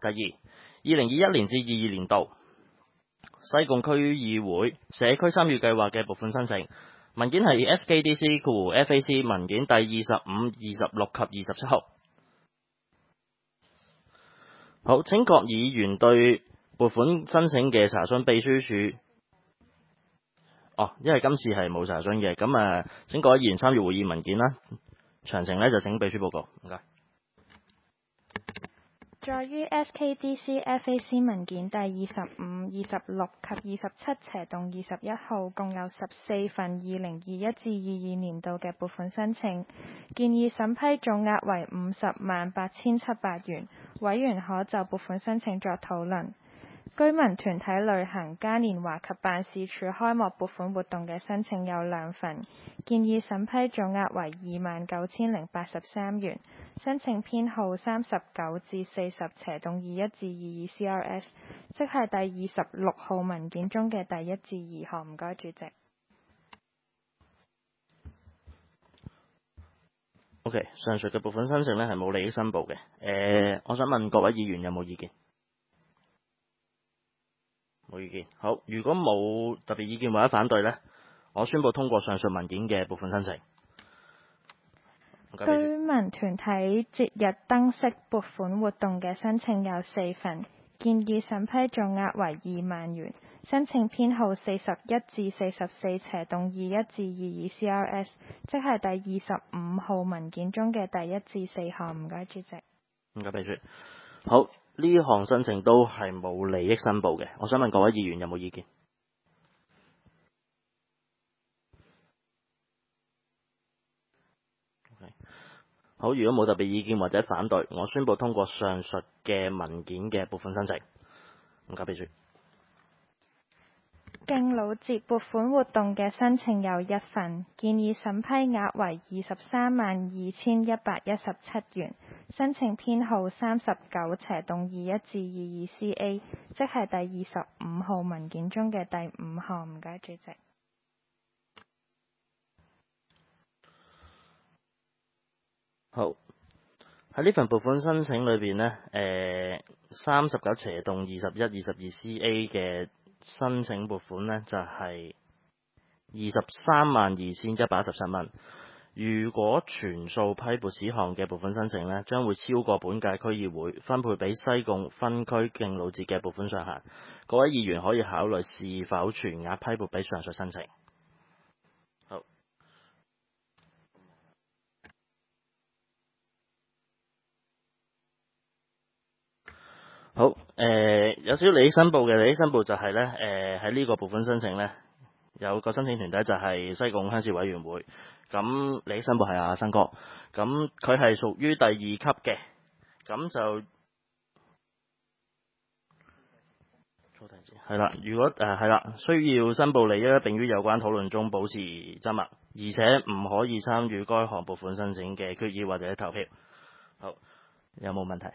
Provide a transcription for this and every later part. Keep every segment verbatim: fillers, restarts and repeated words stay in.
第二，二零二一年至二二年度西貢區議會社區參與計劃嘅撥款申請文件係 S K D C F A C 文件第二十五、二十六及二十七號。好，請各議員對撥款申請嘅查詢秘書處。哦，因為今次係冇查詢嘅，咁啊，請各位議員參與會議文件啦。詳情呢就請秘書報告，唔該。 在於 S K D C F A C 文件第二十五、二十六及二十七斜動二十一號，共有十四份二零二一至二二年度嘅撥款申請，建議審批總額為五十萬八千七百元。委員可就撥款申請作討論。居民團體旅行嘉年華及辦事處開幕撥款活動嘅申請有兩份，建議審批總額為二萬九千零八十三元。申請編號三十九至四十斜動二一至二二 C R S， 即係第二十六號文件中嘅第一至二項。唔該，主席。 OK， 上述嘅撥款申請呢係冇利益申報嘅。誒、呃，我想問各位議員有冇意見？冇意見。好，如果冇特別意見或者反對呢，我宣布通過上述文件嘅撥款申請。 居民團體節日燈飾撥款活動嘅申請有四份，建議審批總額為二萬元。申請編號四十一至四十四斜動二一至二二 C R S， 即係第二十五號文件中嘅第一至四項。唔該，主席。 唔該，秘書。好，呢項申請都係冇利益申報嘅。我想問各位議員有冇意見？好，如果冇特別意見或者反對，我宣布通過上述嘅文件嘅撥款申請。唔該，秘書。 敬老節撥款活動嘅申請有一份，建議審批額為二十三萬二千一百一十七元。申請編號三十九斜動二一至二二 C A， 即係第二十五號文件中嘅第五項。唔該，主席。 好，喺呢份撥款申請裏邊呢，誒三十九斜動二十一、二十二 C A 嘅申請撥款呢，就係二十三萬二千一百一十七蚊。如果全數批撥此項嘅撥款申請呢，將會超過本屆區議會分配俾西貢分區敬老節嘅撥款上限。各位議員可以考慮是否全額批撥俾上述申請。好。好，誒、呃、有少少利益申報嘅利益申報就係咧，誒喺呢個撥款申請咧，有個申請團體就係西貢鄉事委員會，咁利益申報係阿生哥，咁佢係屬於第二級嘅，咁就係啦。如果誒係啦，需要申報利益並於有關討論中保持緘默，而且唔可以參與該項撥款申請嘅決議或者投票。好，有冇問題？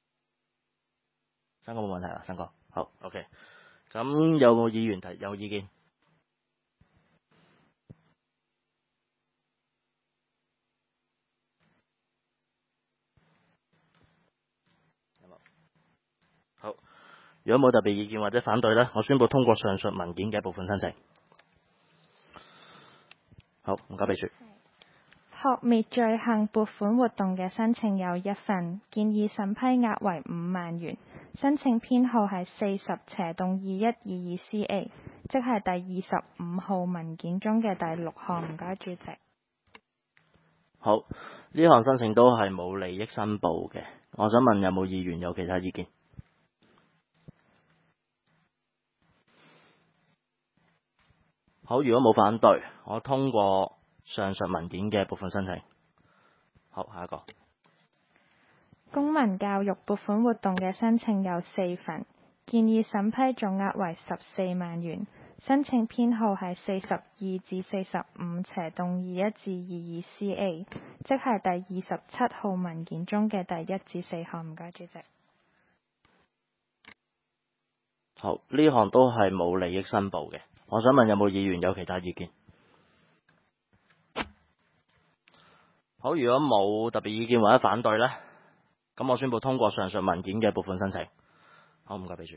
生哥冇問題啦，生哥好 OK。咁有冇議員提有意見？好，如果冇特別意見或者反對呢，我宣布通過上述文件嘅部分申請。好，唔該秘書。 撲滅罪行撥款活動嘅申請有一份，建議審批額為五萬元。申請編號係四十斜動二一二二 C A， 即係第二十五號文件中嘅第六項。唔該，主席。 好，呢項申請都係冇利益申報嘅。我想問有冇議員有其他意見？好，如果冇反對，我通過上述文件嘅部分申請。好，下一個。 公民教育撥款活動嘅申請有四份，建議審批總額為十四萬元。申請編號係四十二至四十五斜動二一至二二 C A， 即係第二十七號文件中嘅第一至四項。唔該，主席。 好，呢項都係冇利益申報嘅。我想問有冇議員有其他意見？好，如果冇特別意見或者反對呢，咁我宣布通過上述文件嘅撥款申請。 好，唔該，秘書。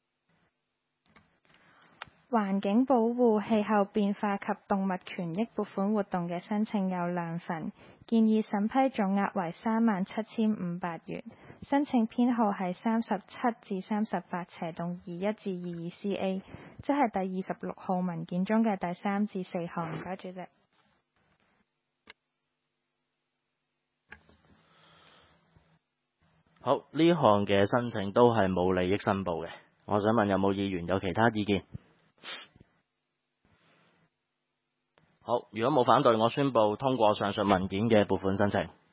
環境保護、氣候變化及動物權益撥款活動嘅申請有兩份，建議審批總額為三萬七千五百元，申請編號係三十七至三十八斜洞二一至二二 C A， 即係第二十六號文件中嘅第三至四項。唔該，主席。 好，呢項嘅申請都係冇利益申報嘅。我想問有冇議員有其他意見？好，如果冇反對，我宣布通過上述文件嘅撥款申請。